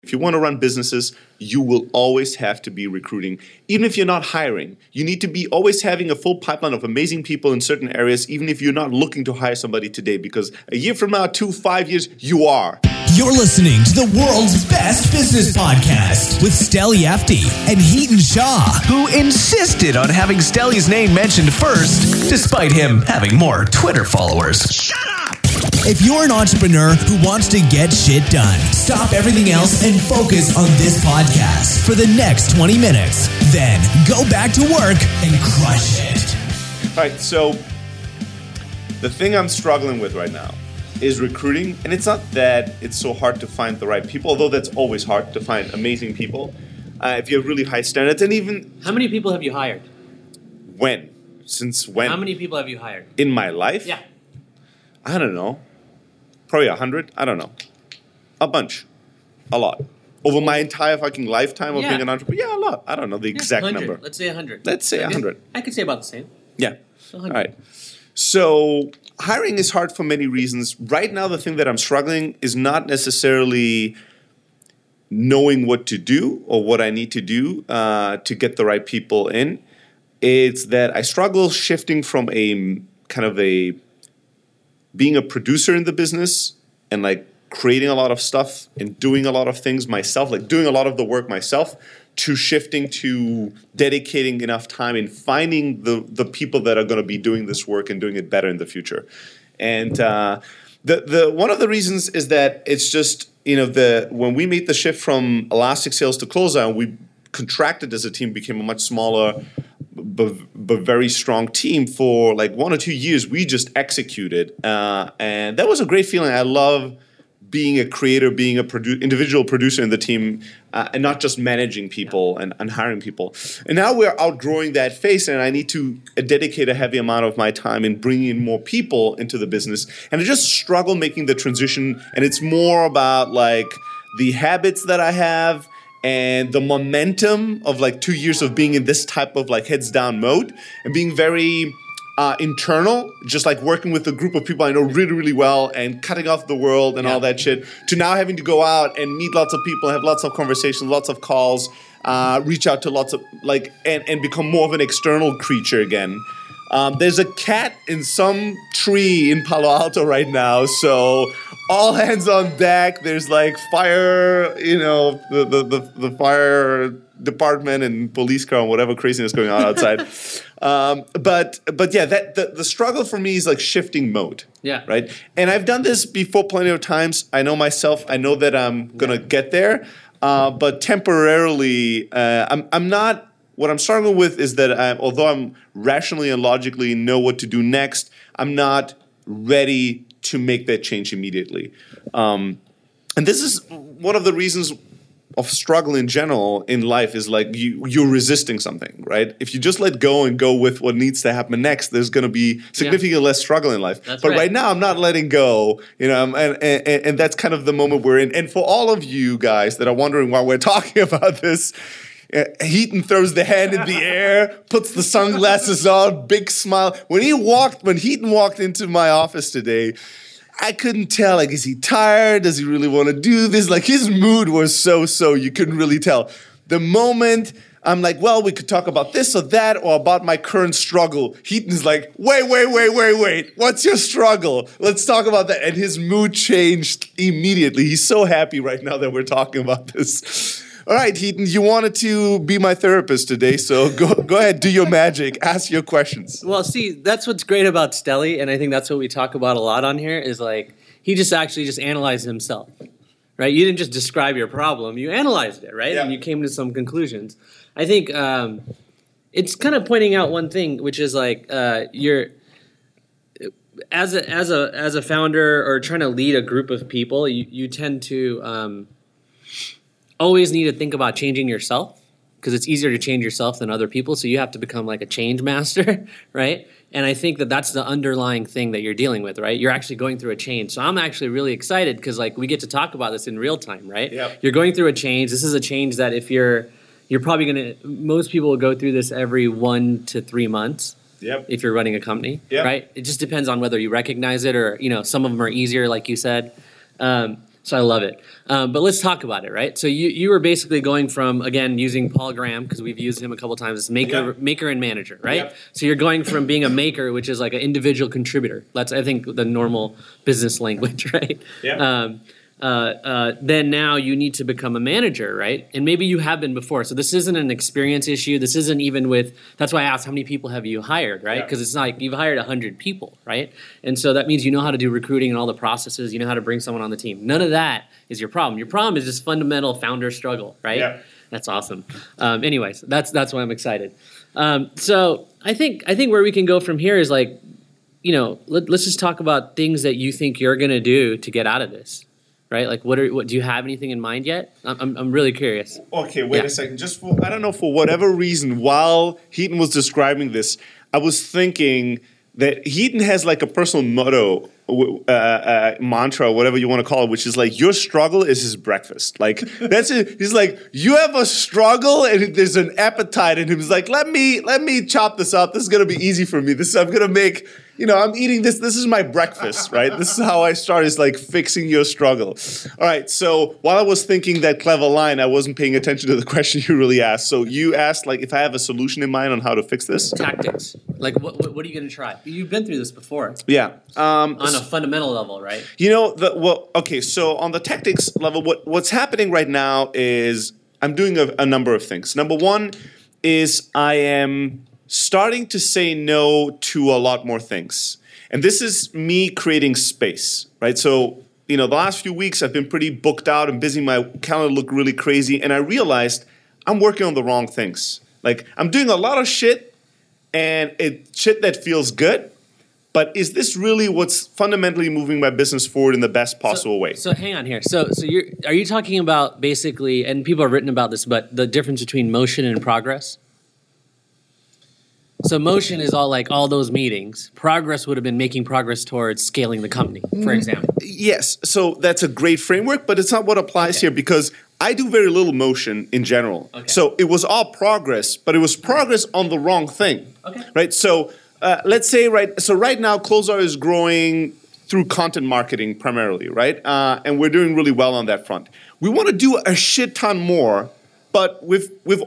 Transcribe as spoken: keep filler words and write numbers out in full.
If you want to run businesses, you will always have to be recruiting. Even if you're not hiring, you need to be always having a full pipeline of amazing people in certain areas, even if you're not looking to hire somebody today, because a year from now, two, five years, you are. You're listening to the world's best business podcast with Steli Efti and Hiten Shah, who insisted on having Steli's name mentioned first, despite him having more Twitter followers. Shut up! If you're an entrepreneur who wants to get shit done, stop everything else and focus on this podcast for the next twenty minutes. Then go back to work and crush it. All right, so the thing I'm struggling with right now is recruiting. And it's not that it's so hard to find the right people, although that's always hard to find amazing people. Uh, if you have really high standards, and even... How many people have you hired? When? Since when? How many people have you hired? In my life? Yeah. I don't know. Probably a hundred. I don't know. A bunch. A lot. Over my entire fucking lifetime of yeah. being an entrepreneur. Yeah, a lot. I don't know the yeah, exact one hundred. number. Let's say a hundred. Let's say a hundred. I could say about the same. Yeah. So All right. So hiring is hard for many reasons. Right now, the thing that I'm struggling is not necessarily knowing what to do or what I need to do uh, to get the right people in. It's that I struggle shifting from a kind of a being a producer in the business and like creating a lot of stuff and doing a lot of things myself, like doing a lot of the work myself, to shifting to dedicating enough time and finding the, the people that are going to be doing this work and doing it better in the future. And uh, the the one of the reasons is that it's just, you know, the when we made the shift from Elastic Sales to Closeout, we contracted as a team, became a much smaller but, but very strong team. For like one or two years, we just executed. Uh, and that was a great feeling. I love being a creator, being a produ- individual producer in the team, uh, and not just managing people and, and hiring people. And now we're outgrowing that phase, and I need to dedicate a heavy amount of my time in bringing in more people into the business. And I just struggle making the transition, and it's more about like the habits that I have and the momentum of like two years of being in this type of like heads down mode and being very uh, internal, just like working with a group of people I know really, really well and cutting off the world and yeah. all that shit, to now having to go out and meet lots of people, have lots of conversations, lots of calls, uh, reach out to lots of like, and, and become more of an external creature again. Um, there's a cat in some tree in Palo Alto right now, so all hands on deck. There's like fire, you know, the the, the, the fire department and police car and whatever craziness going on outside. um, but but yeah, that the, the struggle for me is like shifting mode. Yeah. Right. And I've done this before plenty of times. I know myself. I know that I'm gonna yeah. get there. Uh, but temporarily, uh, I'm I'm not. What I'm struggling with is that I, although I'm rationally and logically know what to do next, I'm not ready to make that change immediately. Um, and this is one of the reasons of struggle in general in life is like you, you're resisting something, right? If you just let go and go with what needs to happen next, there's going to be significantly yeah. less struggle in life. That's but right. right now, I'm not letting go, you know, and, and, and that's kind of the moment we're in. And for all of you guys that are wondering why we're talking about this, Uh, Hiten throws the hand in the air, puts the sunglasses on, big smile. When he walked, when Hiten walked into my office today, I couldn't tell, like, is he tired? Does he really want to do this? Like, his mood was so-so, you couldn't really tell. The moment I'm like, well, we could talk about this or that or about my current struggle, Heaton's like, wait, wait, wait, wait, wait. What's your struggle? Let's talk about that. And his mood changed immediately. He's so happy right now that we're talking about this. All right, Hiten, you wanted to be my therapist today, so go go ahead, do your magic, ask your questions. Well, see, that's what's great about Steli, and I think that's what we talk about a lot on here, is like, he just actually just analyzed himself, right? You didn't just describe your problem, you analyzed it, right? Yeah. And you came to some conclusions. I think um, it's kind of pointing out one thing, which is like, uh, you're, as a, as a, as a founder or trying to lead a group of people, you, you tend to... Um, always need to think about changing yourself because it's easier to change yourself than other people. So you have to become like a change master, right? And I think that that's the underlying thing that you're dealing with, right? You're actually going through a change. So I'm actually really excited because like we get to talk about this in real time, right? Yep. You're going through a change. This is a change that if you're, you're probably going to, most people will go through this every one to three months. Yep. If you're running a company, yep. right? It just depends on whether you recognize it or, you know, some of them are easier, like you said. Um, So I love it. Um, but let's talk about it, right? So you, you were basically going from, again, using Paul Graham, because we've used him a couple times, as maker, Yeah. maker and manager, right? Yeah. So you're going from being a maker, which is like an individual contributor. That's, I think, the normal business language, right? Yeah. Um, uh, uh, then now you need to become a manager, right? And maybe you have been before. So this isn't an experience issue. This isn't even with, that's why I asked how many people have you hired, right? Yeah. Because it's not like you've hired one hundred people, right? And so that means you know how to do recruiting and all the processes. You know how to bring someone on the team. None of that is your problem. Your problem is just fundamental founder struggle, right? Yeah. That's awesome. Um, anyways, that's that's why I'm excited. Um, so I think I think where we can go from here is like, you know, let, let's just talk about things that you think you're going to do to get out of this. Right? Like, what are what? Do you have anything in mind yet? I'm I'm, I'm really curious. Okay, wait Yeah. a second. Just for, I don't know, for whatever reason, while Heaton was describing this, I was thinking that Heaton has like a personal motto, uh, uh, mantra, whatever you want to call it, which is like, your struggle is his breakfast. Like, that's it. He's like, you have a struggle and there's an appetite in him. He's like, let me, let me chop this up. This is going to be easy for me. This I'm going to make, you know, I'm eating this. This is my breakfast, right? This is how I start, is like fixing your struggle. All right. So while I was thinking that clever line, I wasn't paying attention to the question you really asked. So you asked like if I have a solution in mind on how to fix this. Tactics. Like, what what, what are you going to try? You've been through this before Yeah. Um, on a fundamental level, right? You know, the well, okay, so on the tactics level, what, what's happening right now is I'm doing a, a number of things. Number one is I am starting to say no to a lot more things. And this is me creating space, right? So, you know, the last few weeks I've been pretty booked out and busy. My calendar looked really crazy. And I realized I'm working on the wrong things. Like, I'm doing a lot of shit, and it shit that feels good. But is this really what's fundamentally moving my business forward in the best possible so, way? So hang on here. So so you're are you talking about basically, and people have written about this, but the difference between motion and progress? So motion is all like all those meetings. Progress would have been making progress towards scaling the company, for example. Yes, so that's a great framework, but it's not what applies Okay. here, because I do very little motion in general. Okay. So it was all progress, but it was progress on the wrong thing. Okay. Right? So uh, let's say, right, so right now Closar is growing through content marketing primarily, right? Uh, and we're doing really well on that front. We want to do a shit ton more, but with with